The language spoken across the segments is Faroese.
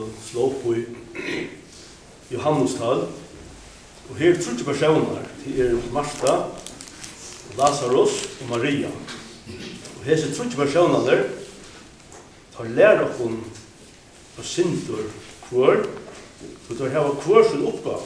slå på i Johannestal. Og her 30 personer, det Martha, Lazarus og Maria. Og hese 30 personer der, tar lærer oss på sindur hver, og tar hava hver sin oppgave.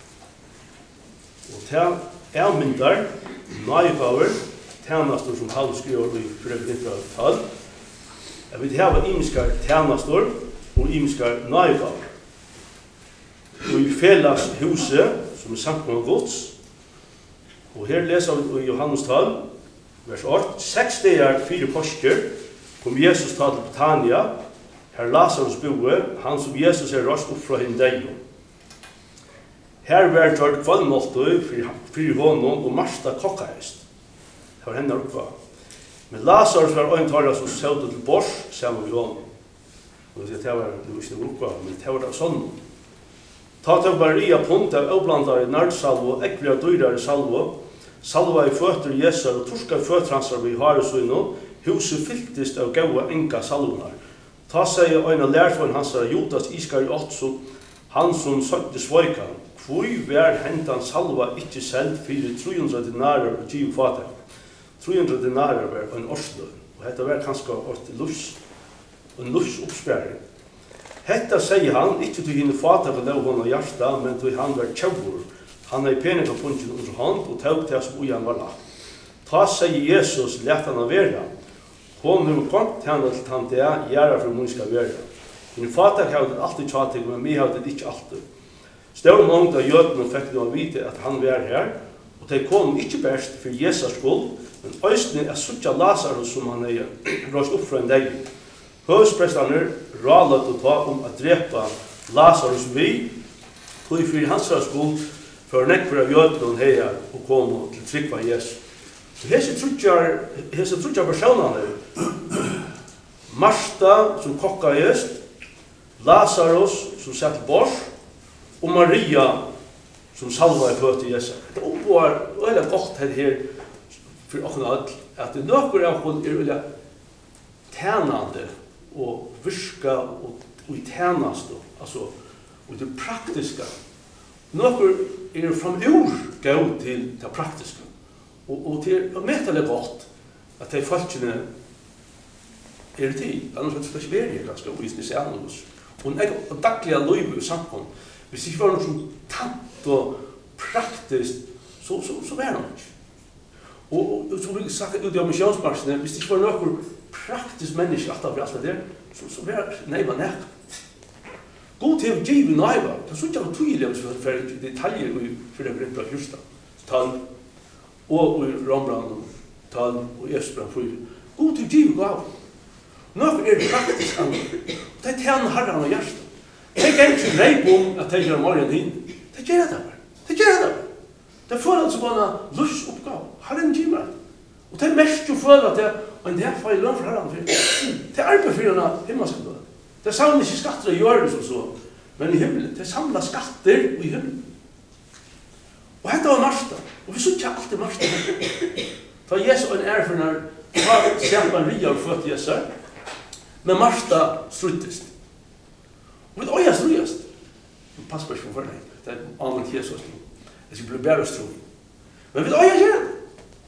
Og til avmyndar, nøygaver, tjenester som Paulus skriver i 4:12, at vi hava imiskar tjenester og imiskar nøygaver. Og i felles huset, som sankt med Guds, og her leser vi i Johannes 12, vers 8, 6 dager 4 påsker, kom Jesus til Betania, her Lazarus boe, han som Jesus rast opp fra henne deg. Her var tørt kvallmåltøy for honom og Martha kokkaist. Det var henne oppgave. Men Lazarus var en tøyre som søvde til bors sammen med honom. Og det var ikke noe oppgave, men det var sånn. Ta til Maria punt av avblandare nardsalvo, ekvile dyrare salvo, salva i føtter Jesar og torska i føttransar vi har i søgno, huset fylltist av gaua enka salvonar. Ta seg øyne lærsvann hans av Judas Iskariot, han som søkte svøykan. Hvor var hentan salva ikke selv 300 dinarer og 20 fatak? 300 dinarer var en årsløn, og dette var kanskje en lufs oppsperring. Hetta sier han, ikke til henne fatak og lov hon av hjärsta, men til han var tjaur. Han er pening av punchen under hånd, og tog til som ujan var lagt. Ta sier Jesus, let han av vera. Hon har kommet til han til han det, gjerne for mun skal være. Henne fatak har det alltid tjatig, men vi har det ikke alltid. Større mange av jødene fikk de å vite at han var her, og de kom ikke best for Jesus skuld, men øyne er suttja Lazarus som han er råst opp fra en deg. Høvdspresterne ralet å ta å drepa Lazarus vi, tog for hans skuld, for nekvar av jødene her og kom til trykva Jesus. Så hese trutja personene, Martha som kokka gjest, Lazarus som satt bors, og Maria som salva i føt til Jesus. Det oppvar veldig godt her for åkken alt, at det nøkker av hun veldig tjenande og virka og i tjenast, altså, og det praktiska. Nøkker framur gav til det praktiska. Og det mettelig godt at de folkene det tid, annars det ikke være ganske uvisende seg annerledes. Og daglige løyve i samfunn, hvis det ikke var noe som tant og praktisk, så var det ikke. Og som vi sagt ut i misjonsmarsene, hvis det ikke var noe praktisk menneske at det var der, så var det neiva nek. God til å give neiva, det er så ikke var tydelig for detaljer for det grunn av fyrsta. Tall, og Rembrandt, Tall og Esbrand 4. God til å give gav. Noe praktisk annet. Det er tjene herren og hjertet. Det er ikke reip at det gjør morgen inn. Det gjør det bare. Det gjør det bare. Det får altså bare lustoppgave. Herren gir meg. Og det er mest å føle at det er en del feil lønn for herren. Det er arbeid for henne himmelsk. Det samler ikke skatter å gjøre det som så. Men i himmelen. Det samler skatter i himmelen. Og dette var Martha. Og vi så ikke alltid Martha. Ta Jesu en for når ser Maria og født Jesu. Men Martha struttest. Og vi øya strujast. Pass på ikke for deg. Det er anvendt Jesus. Det skal bli bedre stru. Men vi øya gjør det.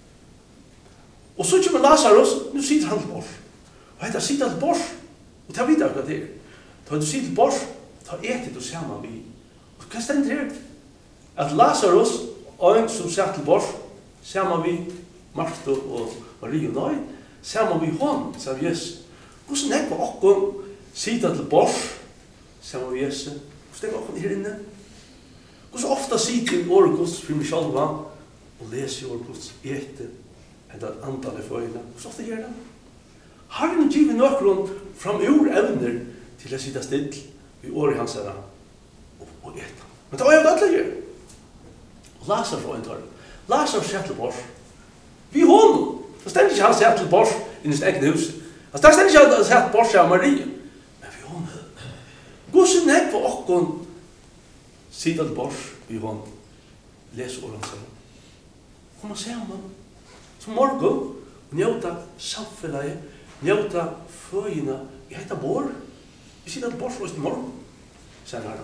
Og så kommer Lazarus. Nå sitter han til bors. Og dette sitter til bors. Og ta videre hva det er. Da du sitter til bors, ta etet og sammen vi. Og hva stender her? At Lazarus, en som satt til bors, sammen vi, Martha og Maria og Nøy, sammen vi hånd, sa vi Jesus. Hvordan er det på åkken sitter til bors, sammen vi Jesus? Hvordan er det åkken her inne? Hvordan ofte sitter i årgods for meg selv og leser i årgods etter etter antallet for øynene? Hvordan ofte gjør det? Har han givet noen framur evner til å sitte still i året hans her og etter? Men det var jo det alle gjør. Lazarus var en tar. Lazarus satt til bors. Vi hånden. Det stender ikke han satt til bors i sitt eget hus. Det stender ikke han satt bors av Maria. Men vi hånden. Hvordan er det på åkken sitte til bors vi hånden? Les året hans her. Kom og se om han. Som morgen, njøta samfunnet, njøta føyene. Vi heter bor. Vi sitter til bors i morgen. sen her.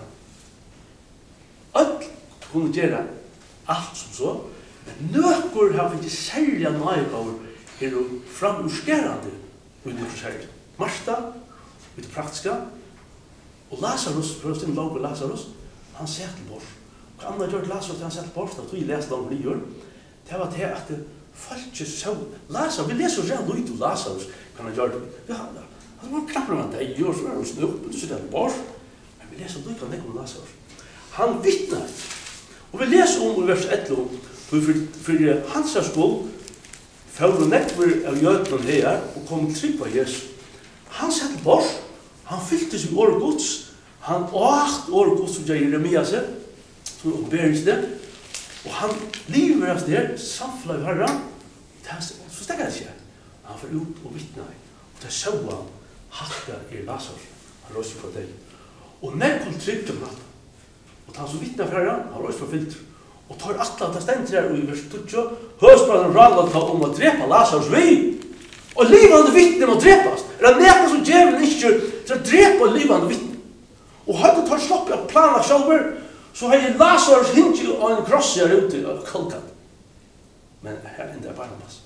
Alt kunne gjøre alt som så, men nøkker har vi ikke særlig nøygaver her og framurskerende under prosjektet. Marsta, ut det praktiske, og Lazarus, for å stille lov på Lazarus, han ser til bort. Hva andre gjør Lazarus til han ser til bort, da tog jeg leste om nyår, det var det at folk ikke så, Lazarus, vi leser jo rett ut Lazarus, kan han gjøre det. Han var knapper med deg, og så er han snupp, og du sitter til bort, men vi leser ut om Lazarus. Han vittnar, og vi leser om i vers 11, for hans skål, for å nekver av jødene her, og kom trygg på Jesus. Han satt bort, han fyllte seg året gods, han åkt året gods som Jeremias, som oppberes det, og han lever av det, samfunnet av herren, så stekker det ikke. Han får ut og vittnar, og det så han, hatta Lazarus, han røyser for deg. Og nekkel trygg om han, og han som vittnar for herren, han røyser for filter, og tar atla til stendt her, og i vers 20, høyspranen ralet om å drepa Lazarus vi, og livande vittne må drepas. Det nekka som djevelen ikke til å drepa livande vittne. Og hadde tar slopp av planen sjálfur, så har jeg Lazarus hinti og en kross her ute av kalkan. Men her enda er Barabbas.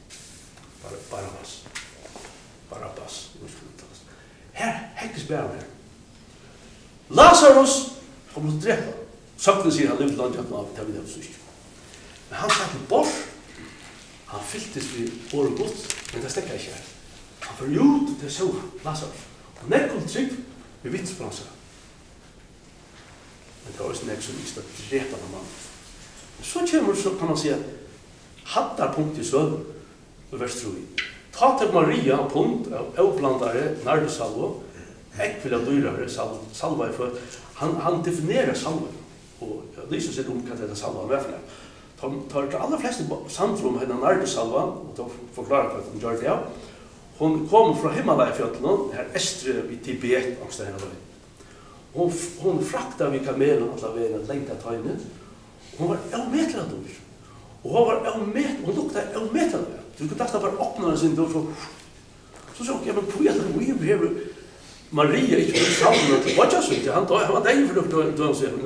Barabbas. Her hekkes bæra her. Lazarus har blitt drepa. Sakten sier han levde langt av det vi det sysk. Men han satt bort. Han fylltes vid året godt, men det stekker ikke her. Han får ut til så Lazarus. Og nekkel trygg ved vittsbranser. Men det var også nekkel som visste at drepa den mannen. Men så kommer så kan man si at hattar punkt i søvn og vers 3. Ta til Maria punkt av avblandare nardusalvo, ekvile dyrare salva i født. Han definerer salva. Og lyser seg om hva dette salva er for det. Tar de aller fleste samtrum henne nardusalva, og da forklarer hva hun gjør det. Hun kom fra Himalaya-fjøtlen, her Estre i Tibet, Hun frakta vi kamelen alla veien lengt av tøynet. Hun var avmetlet dyr. Hun lukta avmetlet dyr. Du kunne nesten bare åpne den sin dør. Så sa hun, ja, men hvor er det vi behøver Maria ikke for salven til Vadsjasut? Han var deg for døren seg.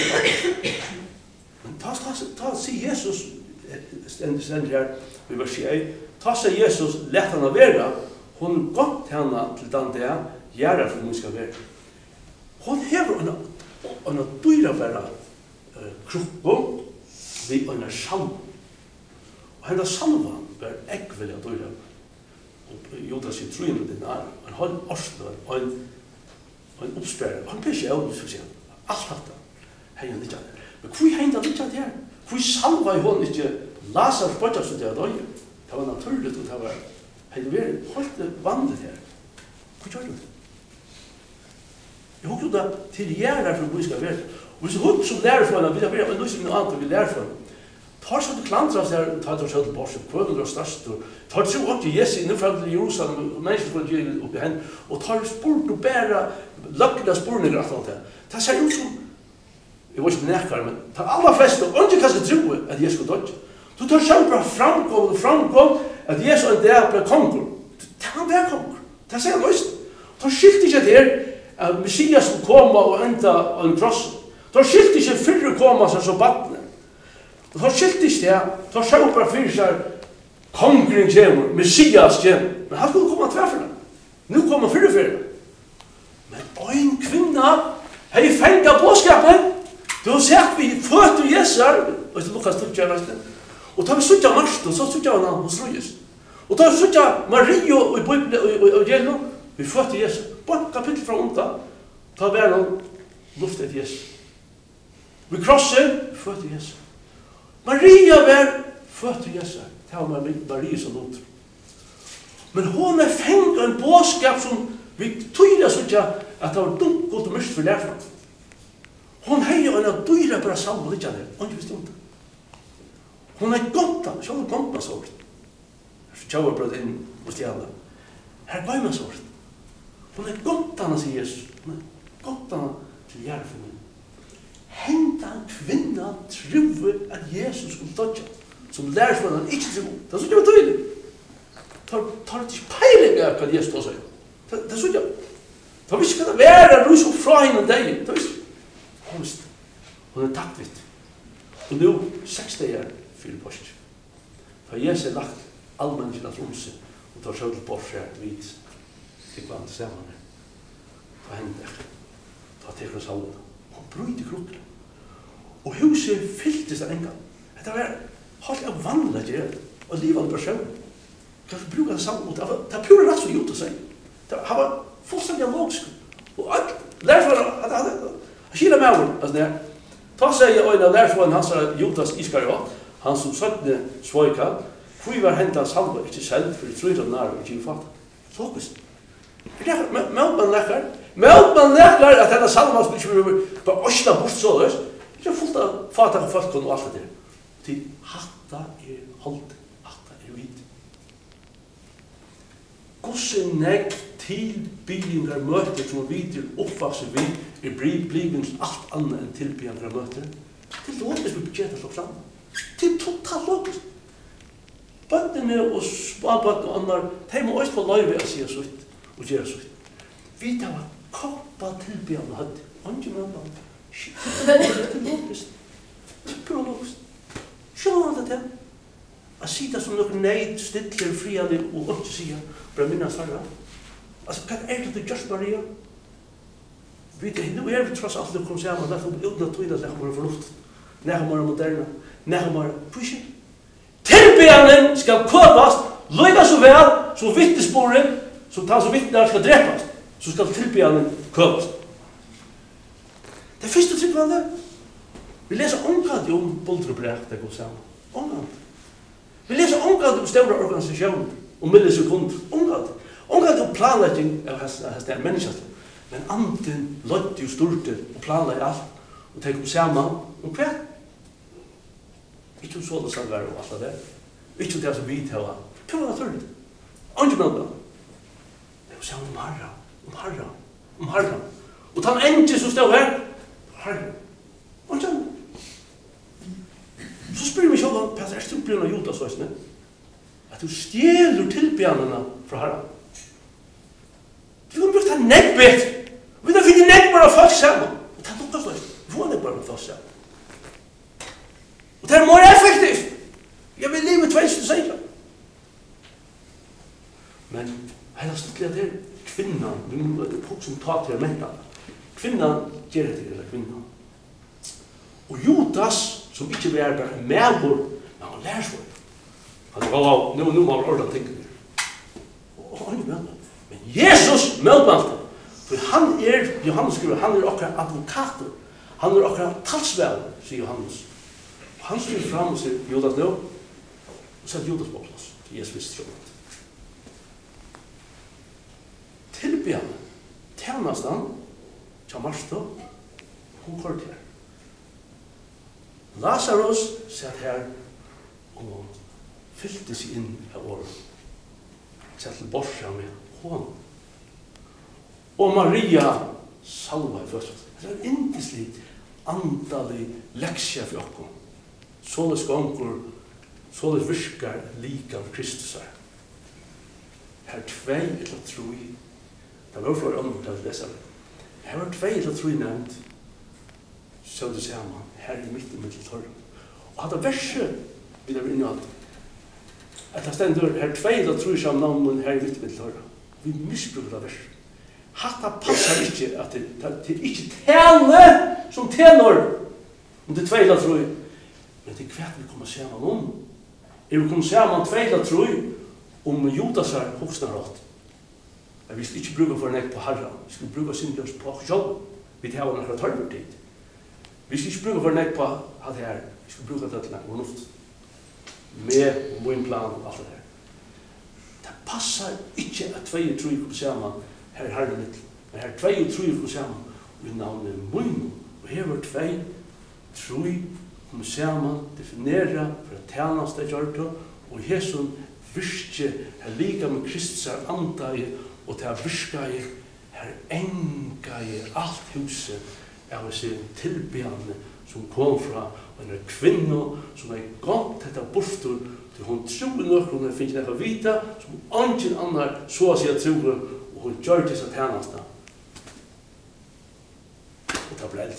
Men ta sier Jesus, stender her i vers 1, ta sier Jesus, let henne være, hun gått henne til den det, gjerne for hun skal være. Hun hever en dyrebæra kruppe ved en salv. Og henne salven var ekvelig dyre. Og Judas i truen med den en halv årsløn, og en oppsperrer. Han ble ikke av, så sier han. Alt dette. Hei, litt av det. Men hvor hender litt av det her? Hvor salva i hånden ikke Lazarus bortja så det døye? Det var naturligt, og det var helt vandet her. Hvor gjør du det? Jeg husker det til gjerne for hvor vi skal være. Og hvis hun som lærer for henne, vi har vært noe som noe annet vi lærer for henne. Tar så til klandras der, tar til kjøtt borset, kvødende og størst, og tar til åk til Jesu innenfra til Jerusalem, og mennesker skulle gjøre opp i henne, og tar spurt og bæra lakkede spurninger og alt det. Det ser ut som, jeg var ikke nekar, men tar aller fleste, og ikke kanskje tro at Jesus skulle dødje. Du tar selv bare framkom, at Jesus en dag ble konger. Det kan være konger. Det sier han løsning. Tar skilt ikke til at Messias skulle komme og enda en kross. Tar skilt ikke fyrre komme som så battene. Og tar skilt ikke det, tar selv bare fyrir seg kongren kommer, Messias kommer. Men han skulle komme tverfyrre. Nå kommer fyrre. Men en kvinna hei fengt bådskapen. Du har sett vi født og jesar, og det lukkast tutja nesten. Og tar vi sutja Marst, og så sutja han hos Røyes. Og tar vi sutja Mario og Gjello, vi født og jesar. Bare kapittel fra unta, tar vi han luftet jesar. Vi krosser, født og jesar. Maria var født og jesar. Det var Maria som låter. Men hon fengt en bådskap som vi tydde sutja at det var dumt godt og mørkt for lærfra. Hon hei en av dyra bara salva litt av det, og ikke visste om det. Hon gonta, sjål gonta sort. Så tjauar brød inn hos de alle. Her gaima sort. Hon gonta hana, sier Jesus. Hon gonta hana til hjerfen. Henda en kvinna truve at Jesus skulle dødja, som lærer for han ikke til god. Det er så ikke var tøylig. Tar ikke peiling av hva Jesus tås. Det er så ikke. Det er ikke hva det være, rus og fra henne deg. Det er ikke. komst. Hon takt vidt. Og nu 6 dager fyrir påsk. Da Jesus lagt allmenningen at omse, og tar seg til bortsett vidt til hva han sammen. Da hender det. Da teker oss alle. Hon brøyde krukken. Og huset fylltes av en gang. Det var helt av vanlig og livet person. Kan du bruke det sammen mot det? Det er pure rett som gjort å si. Det var fullstendig logisk. Og derfor at han skiller med ord. Ta seg i øynene, derfor han sa Judas Iskariot, han som søtte svøyka, hvor var hentet salva ikke selv, for det tror nær og ikke fatt. Logisk. Meld man lekkar at denne salva som ikke var øsla bort så løs, det er fullt av fatak og folk og alt det der. Til hatta holdt, hatta vidt. Gosse negg tilbyggingar møter som videre oppvakser vi blivens alt annet enn tilbyggingar møter. Det er logisk vi budgetet slår sammen. Det er totalt logisk. Bøttene og småbøttene og andre, de må også få løyve å si sutt og gjøre sutt. Vi tar koppa tilbyggingar høtt. Andre møter. Det er logisk. Det er logisk. Sjån det til. Att sitta som någon neid, stiller, friande och inte säga, bara minnas varje. Alltså, vad är det just Maria? Nu är vi trots allt att komma samman, därför att utan att tvinna lägga våra förluft. Nära våra moderna, nära våra pushen. Tillbedjanen ska kövas, lika så väl som vittnesbörden, som tar så vittnar ska dräpas, så ska tillbedjanen kövas. Det första tryggvande. Vi läser omkant om Boldrebräck, det går samman. Omkant. Vi läser omkant om stora organisationer, om millisekunder. Omkant om planläggning av hästar människan. Men anden lødde jo styrte og planla i alt, og tenk om saman om hva? Ikke om sånne samvær og alt det. Ikke om det som vi tala. Hva var naturligt? Andre mennesker. Det var saman om Herra. Og ta en enge som stod her, Herra. Og så. Så spyr meg sjål, Peter, er du blivna Judas høysene? At du stjeler tilbjernene fra Herra. Du kan bruke det nekkbet. Vi da finner nekkbara folk sammen. Og det er lukkast løs. Vi får nekkbara folk sammen. Og det er mer effektivt. Jeg vil leve 2016. Men heila stuttelig at det er kvinnan, vi må folk som tar til mentan. Kvinnan gjør det til kvinnan. Og Judas, som ikke vil være bare medbord, men han lærer seg. Han var nå må han ordet tenke det. Og han er med. Men Jesus møtmalte. For han Johannes skriver, han akkurat advokater. Han akkurat talsvel, sier Johannes. Og han skriver fram og sier, Judas nå, og så Judas på plass. Jesus visste sjålet. Tilbjørn, tjenastan, til Marsta, hun kort her. Lazarus satt her og fylte seg inn av året. Satt til borsa med hånd. Og Maria salva i først. Det er en indislig, andalig leksja for okkur. Såles gongur, såles virkar lika av Kristus her. Her 2 eller 3. Det var flere andre til å lese det. Her var 2 eller 3 nevnt. Så det ser man, her i midten med til torren. Og hadde verset, vi der inne alt. At det stendur, her 2 eller 3 sammen navnen her i midten med til torren. Vi misbruker det verset. Hatta passar ikke at det er ikke tjene som tenor om det er 2 eller 3. Men det er hva vi kommer sammen om. Vi kommer sammen 2 eller 3 om Judas er hoksnarått. Vi skal ikke bruke for en ekk på Herra. Vi skal bruke syndjørs på sjål. Vi tar hva nærkere tørver tid. Vi skal ikke bruke for en ekk på alt det her. Vi skal bruke det til nærkere luft. Med og min plan og alt det her. Det passar ikke at 2 og 3 kommer sammen her i Herren mitt. Men her 2 og 3 kommer sammen i navnet mun. Og her var 2, 3 kommer sammen, definera for at tjenast er gjort og Jesus virke her lika med Kristus er andai og til virka her enga alt huset av sin tilbjørne som kom fra en kvinne som gått dette bortur til hun tror nok hun finner nekka vita som ingen annar så å si at tror og hun gjør disse tjeneste og det ble eldre.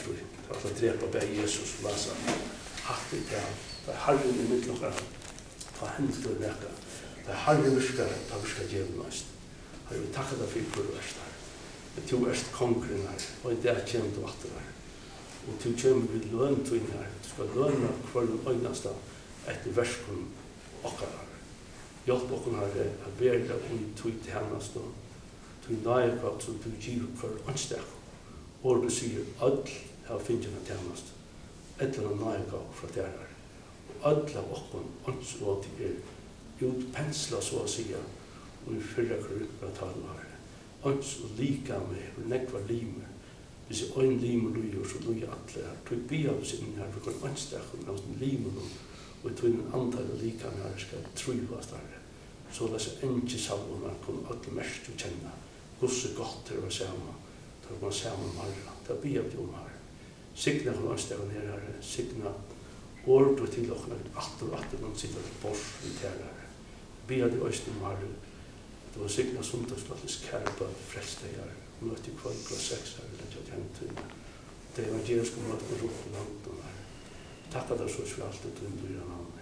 att drepa på Jesus och läsa. Hatt det där. Det Herren i mitt lokal. Ta hänt för näka. Det Herren viskar, ta viskar djävulast. Herre, vi tackar dig för kurvärst här. Du är konkurren här, och det är känt vatten här. Och du kommer vid lön till här. Du ska löna kvar den ögnasta efter verskon och här. Hjälp oss här att verda och tog till hennes då. Tog närgått som du giver för anstek. Och du säger, öll har finnit en tjänast. Eller en närgått för det här. Öll av oss ansvar till utpensla så att säga. Och vi följer grupper att tala här. Ans och lika med nekvar limer. Hvis jeg øyn limer lujer, så lujer atle her. Tog bia oss inn her, for kan anstekken av den limer og tog en antall lika her skal truvast her. Så det er ikke sammen man kan alle mest kjenne. Gosse godt til å være sammen. Da man sammen marra. Da bia vi om her. Signa kan anstekken her, signa ord og til okken atter man sitter bors i ter her. Bia de øyne om her. Det var signa sundagslottes kærpa frelste her. Møte i kvall klokka 6 her, det er kjent. Det evangeliske møte rundt i landet her. Takk at det så for alt det du innbyr av navn.